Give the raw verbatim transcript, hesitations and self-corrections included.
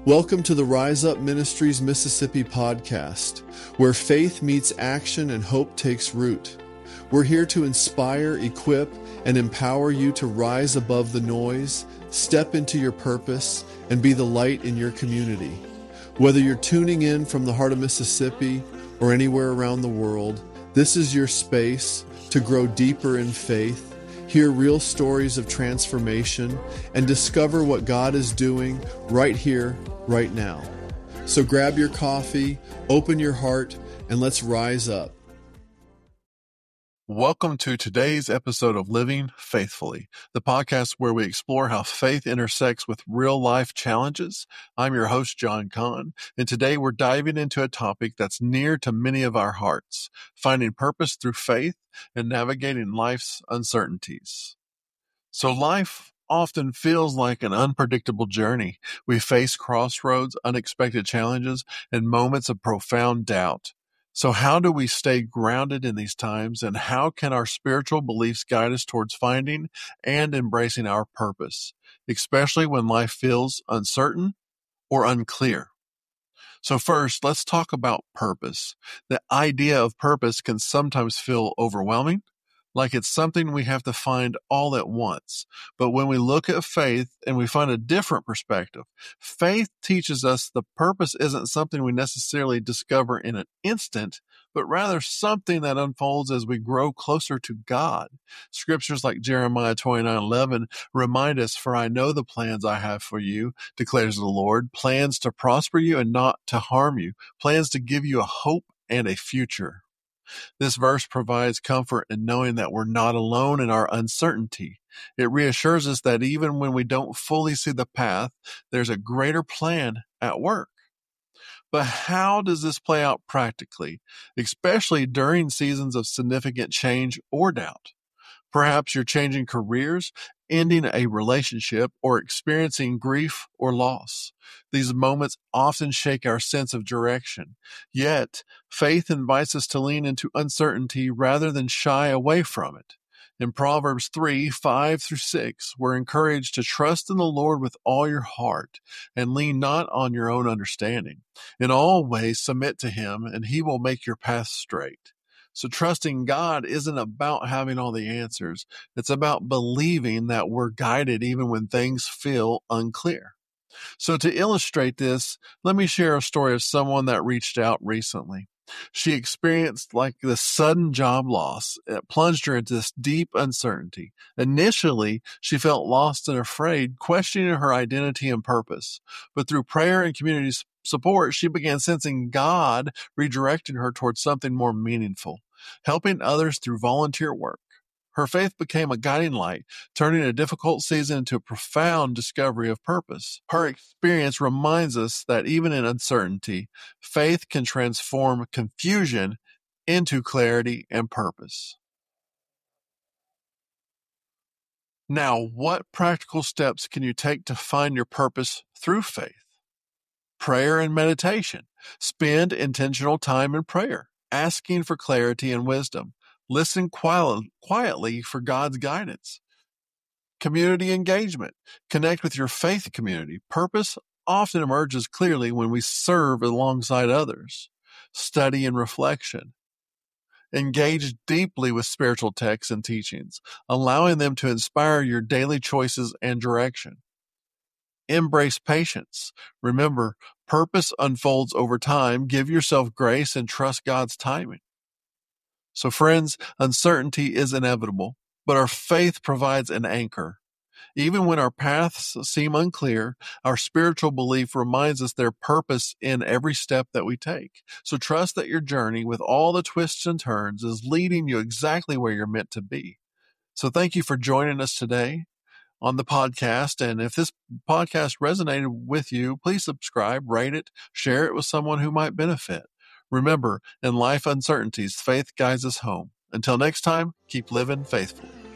Welcome to the Rise Up Ministries Mississippi podcast, where faith meets action and hope takes root. We're here to inspire, equip, and empower you to rise above the noise, step into your purpose, and be the light in your community. Whether you're tuning in from the heart of Mississippi or anywhere around the world, this is your space to grow deeper in faith, hear real stories of transformation, and discover what God is doing right here, right now. So grab your coffee, open your heart, and let's rise up. Welcome to today's episode of Living Faithfully, the podcast where we explore how faith intersects with real life challenges. I'm your host, John Kahn, and today we're diving into a topic that's near to many of our hearts, finding purpose through faith and navigating life's uncertainties. So life often feels like an unpredictable journey. We face crossroads, unexpected challenges, and moments of profound doubt. So how do we stay grounded in these times, and how can our spiritual beliefs guide us towards finding and embracing our purpose, especially when life feels uncertain or unclear? So first, let's talk about purpose. The idea of purpose can sometimes feel overwhelming, like it's something we have to find all at once. But when we look at faith and we find a different perspective, faith teaches us the purpose isn't something we necessarily discover in an instant, but rather something that unfolds as we grow closer to God. Scriptures like Jeremiah twenty-nine eleven remind us, "For I know the plans I have for you, declares the Lord, plans to prosper you and not to harm you, plans to give you a hope and a future." This verse provides comfort in knowing that we're not alone in our uncertainty. It reassures us that even when we don't fully see the path, there's a greater plan at work. But how does this play out practically, especially during seasons of significant change or doubt? Perhaps you're changing careers, ending a relationship, or experiencing grief or loss. These moments often shake our sense of direction. Yet, faith invites us to lean into uncertainty rather than shy away from it. In Proverbs three, five through six, we're encouraged to trust in the Lord with all your heart and lean not on your own understanding. In all ways, submit to Him, and He will make your path straight. So trusting God isn't about having all the answers. It's about believing that we're guided even when things feel unclear. So to illustrate this, let me share a story of someone that reached out recently. She experienced like the sudden job loss. It plunged her into this deep uncertainty. Initially, she felt lost and afraid, questioning her identity and purpose. But through prayer and community support, she began sensing God redirecting her towards something more meaningful, helping others through volunteer work. Her faith became a guiding light, turning a difficult season into a profound discovery of purpose. Her experience reminds us that even in uncertainty, faith can transform confusion into clarity and purpose. Now, what practical steps can you take to find your purpose through faith? Prayer and meditation. Spend intentional time in prayer, asking for clarity and wisdom. Listen quietly for God's guidance. Community engagement. Connect with your faith community. Purpose often emerges clearly when we serve alongside others. Study and reflection. Engage deeply with spiritual texts and teachings, allowing them to inspire your daily choices and direction. Embrace patience. Remember, purpose unfolds over time. Give yourself grace and trust God's timing. So friends, uncertainty is inevitable, but our faith provides an anchor. Even when our paths seem unclear, our spiritual belief reminds us there's purpose in every step that we take. So trust that your journey, with all the twists and turns, is leading you exactly where you're meant to be. So thank you for joining us today on the podcast. And if this podcast resonated with you, please subscribe, rate it, share it with someone who might benefit. Remember, in life uncertainties, faith guides us home. Until next time, keep living faithfully.